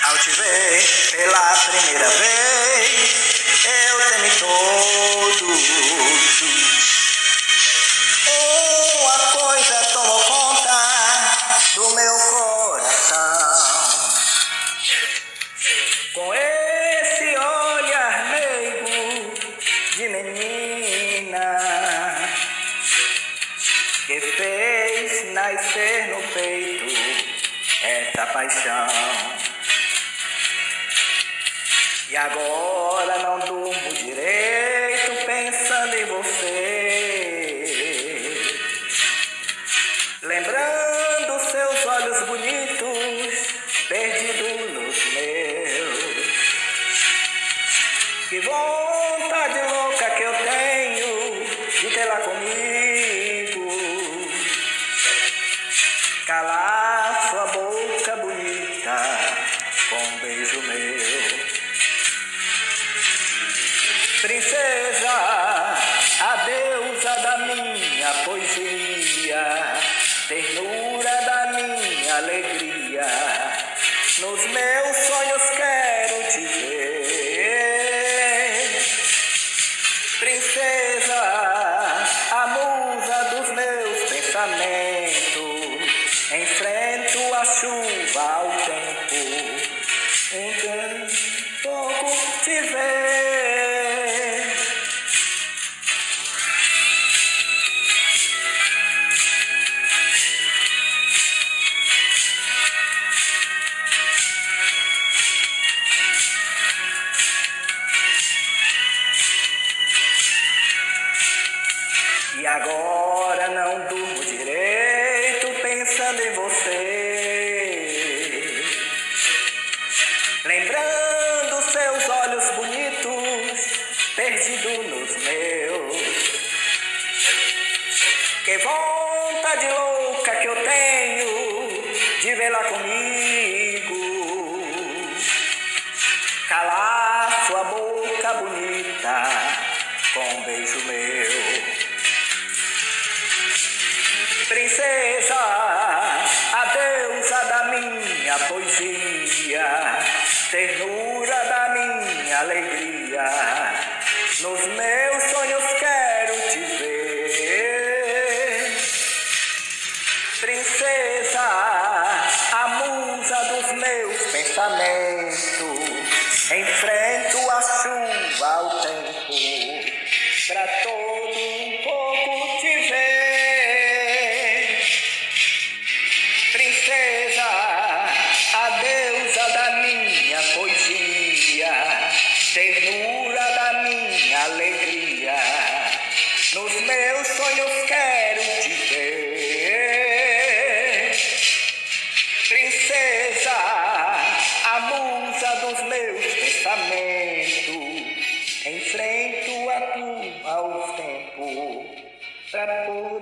Ao te ver pela primeira vez, eu temi todo. Uma coisa tomou conta do meu coração. Com esse olhar meigo de menina que fez nascer no peito essa paixão. E agora não durmo direito pensando em você, lembrando seus olhos bonitos perdidos nos meus. Que vontade louca que eu tenho de tê-la comigo, calar sua boca bonita com um beijo meu. Princesa, a deusa da minha poesia, ternura da minha alegria, nos meus sonhos quero te ver. Princesa, a musa dos meus pensamentos, enfrento a chuva ao tempo, pouco te ver. E agora não durmo direito pensando em você, lembrando seus olhos bonitos perdidos nos meus. Que vontade louca que eu tenho de vê-la comigo, calar sua boca bonita com um beijo meu. Princesa, a deusa da minha poesia, ternura da minha alegria, nos meus sonhos quero te ver. Princesa, a musa dos meus pensamentos, enfrento a chuva ao tempo, pra todo um pouco te ver. Princesa, a deusa da minha poesia, ternura da minha alegria, nos meus sonhos quero te ver. Princesa, a musa dos meus pensamentos, enfrento a tua ao tempo, pra